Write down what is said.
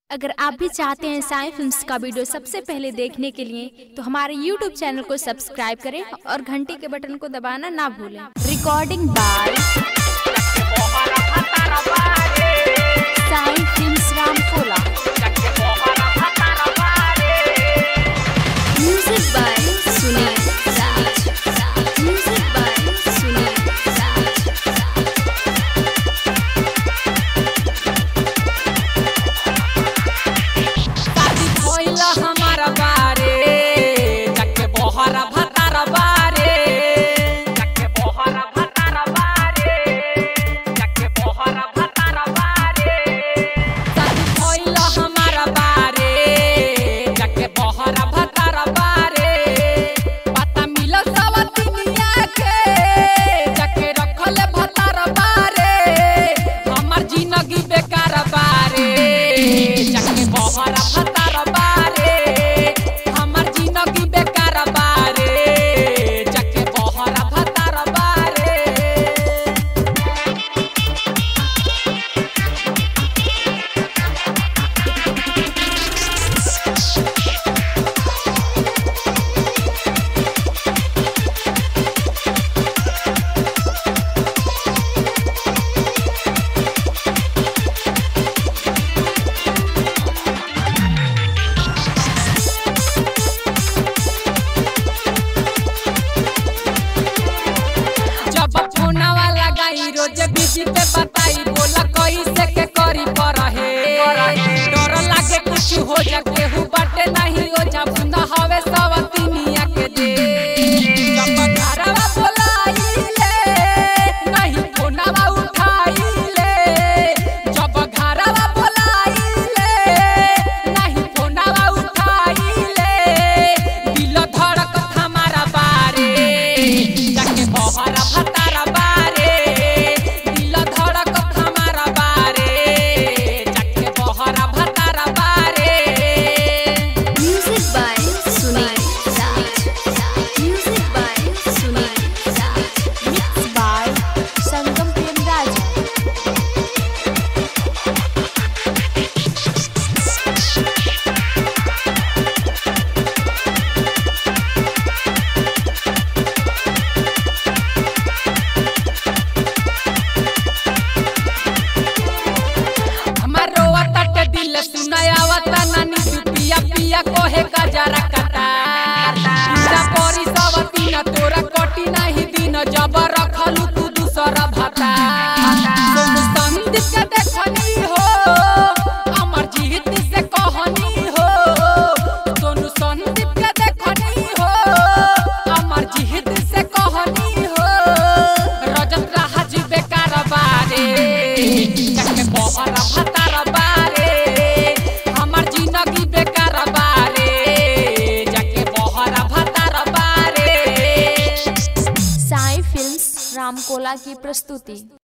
अगर आप भी चाहते हैं साई फिल्म्स का वीडियो सबसे पहले देखने के लिए तो हमारे YouTube चैनल को सब्सक्राइब करें और घंटी के बटन को दबाना ना भूलें। Recording by Sai films Ramkola. Music by Sunil Raj. Music by Sunil Raj. हमारा बारे जाके बोहरा भतारा बारे जाके बोहरा भतारा बारे जाके बोहरा भतारा बारे साथी भइला हमारा बारे जाके बोहरा भतारा बारे पता मिला सवतिनिया के जाके रखले भतारा बारे हमर जिंदगी बेकार बारे जाके बोहरा भतारा बारे रोज बिजी पे बताई बोला कैसे के करी पर है डर लागे कुछ हो जा केहू बाटे नहीं हो जा बुंदा हवे सवतिनिया के दे जब घरवा बोलाइले नहीं फोनवा उठाइले जब घरवा बोलाइले नहीं फोनवा उठाइले दिल धड़क हमारा बारे जाके बहरा भतारा बारे पिया कोहे का जरा कटार इना परी सवतिना तोरा कटी नहीं दिन जब रखलू तू दूसरा भाता तुम संदीप के देखनी हो अमर जीत से कहनी हो सोनू संदीप के देखनी हो अमर जीत से कहनी हो रजत राज बेकार बारे जाके बहरा भतारा बारे हमर जिंदगी बेकार बारे जाके बहरा भतारा बारे। साई फिल्म्स रामकोला की प्रस्तुति।